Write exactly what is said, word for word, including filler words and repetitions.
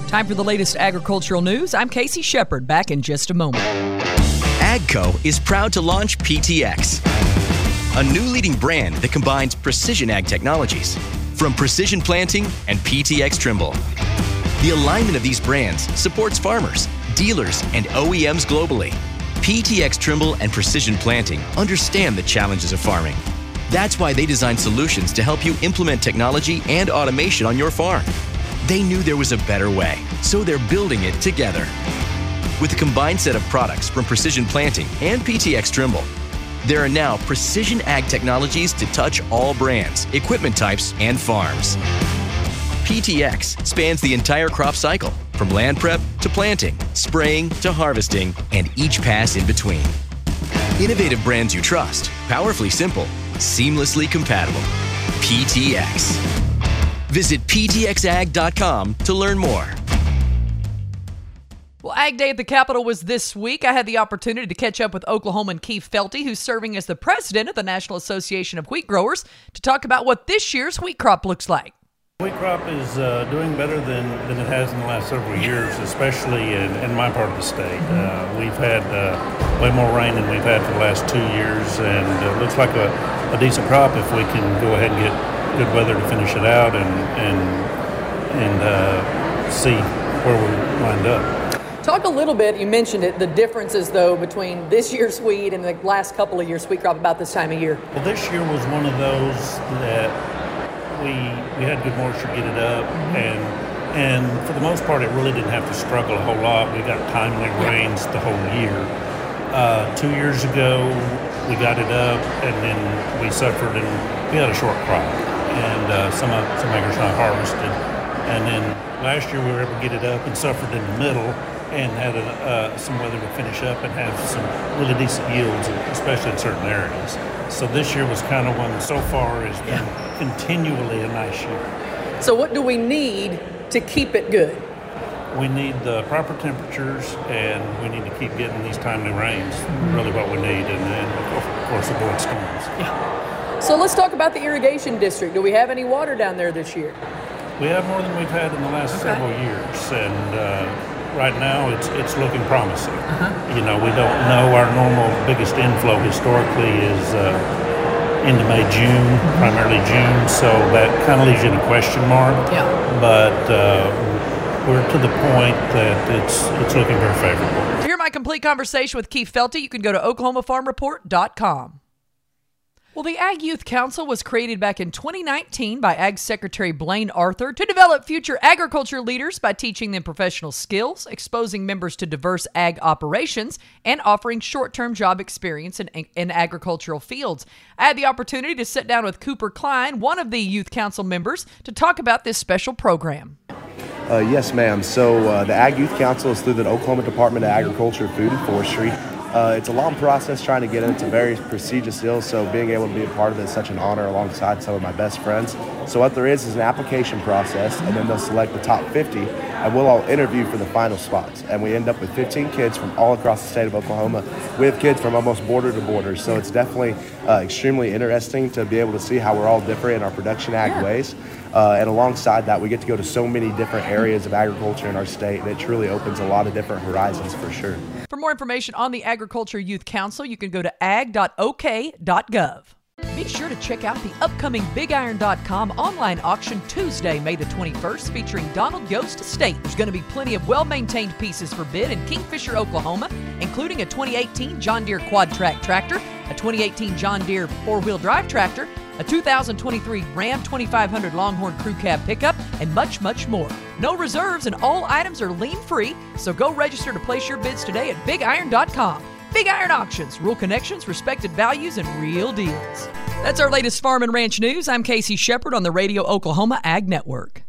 Time for the latest agricultural news. I'm Casey Shepard, back in just a moment. AGCO is proud to launch P T X, a new leading brand that combines precision ag technologies from Precision Planting and P T X Trimble. The alignment of these brands supports farmers, dealers, and O E Ms globally. P T X Trimble and Precision Planting understand the challenges of farming. That's why they designed solutions to help you implement technology and automation on your farm. They knew there was a better way, so they're building it together. With a combined set of products from Precision Planting and P T X Trimble, there are now precision ag technologies to touch all brands, equipment types, and farms. P T X spans the entire crop cycle, from land prep to planting, spraying to harvesting, and each pass in between. Innovative brands you trust, powerfully simple, seamlessly compatible. P T X. Visit P T X ag dot com to learn more. Well, Ag Day at the Capitol was this week. I had the opportunity to catch up with Oklahoman Keith Felty, who's serving as the president of the National Association of Wheat Growers, to talk about what this year's wheat crop looks like. Wheat crop is uh, doing better than, than it has in the last several years, especially in, in my part of the state. Uh, we've had uh, way more rain than we've had for the last two years, and it looks like a, a decent crop if we can go ahead and get good weather to finish it out and and and uh, see where we wind up. Talk a little bit, you mentioned it, the differences though between this year's wheat and the last couple of years wheat crop about this time of year. Well, this year was one of those that we we had good moisture to get it up, and and for the most part it really didn't have to struggle a whole lot. We got timely rains the whole year. Uh, two years ago we got it up and then we suffered and we had a short crop. And uh, some uh, some acres not harvested, and then last year we were able to get it up and suffered in the middle, and had a, uh, some weather to finish up and have some really decent yields, especially in certain areas. So this year was kind of one so far has been yeah. continually a nice year. So what do we need to keep it good? We need the proper temperatures, and we need to keep getting these timely rains. Mm-hmm. Really, what we need, and then of course avoid storms. Yeah. So let's talk about the irrigation district. Do we have any water down there this year? We have more than we've had in the last okay. several years, and uh, right now it's it's looking promising. Uh-huh. You know, we don't know. Our normal biggest inflow historically is uh, into May, June, mm-hmm. primarily June, so that kind of leaves you in a question mark. Yeah. But uh, we're to the point that it's it's looking very favorable. To hear my complete conversation with Keith Felty, you can go to Oklahoma Farm Report dot com. Well, the Ag Youth Council was created back in twenty nineteen by Ag Secretary Blaine Arthur to develop future agriculture leaders by teaching them professional skills, exposing members to diverse ag operations, and offering short-term job experience in, in agricultural fields. I had the opportunity to sit down with Cooper Klein, one of the Youth Council members, to talk about this special program. Uh, yes, ma'am. So uh, the Ag Youth Council is through the Oklahoma Department of Agriculture, Food, and Forestry. Uh, it's a long process trying to get into very prestigious deals, so being able to be a part of it is such an honor alongside some of my best friends. So what there is is an application process, and then they'll select the top fifty, and we'll all interview for the final spots. And we end up with fifteen kids from all across the state of Oklahoma. We have kids from almost border to border, so it's definitely uh, extremely interesting to be able to see how we're all different in our production ag yeah. ways. Uh, and alongside that, we get to go to so many different areas of agriculture in our state, and it truly opens a lot of different horizons for sure. For more information on the Agriculture Youth Council, you can go to ag dot o k dot gov. Be sure to check out the upcoming big iron dot com online auction Tuesday, May the twenty-first, featuring Donald Yost Estate. There's going to be plenty of well-maintained pieces for bid in Kingfisher, Oklahoma, including a twenty eighteen John Deere Quad Track tractor, a twenty eighteen John Deere four-wheel drive tractor, a two thousand twenty-three Ram twenty-five hundred Longhorn Crew Cab pickup, and much, much more. No reserves and all items are lien-free, so go register to place your bids today at big iron dot com. Big Iron Auctions, real connections, respected values, and real deals. That's our latest farm and ranch news. I'm Casey Shepard on the Radio Oklahoma Ag Network.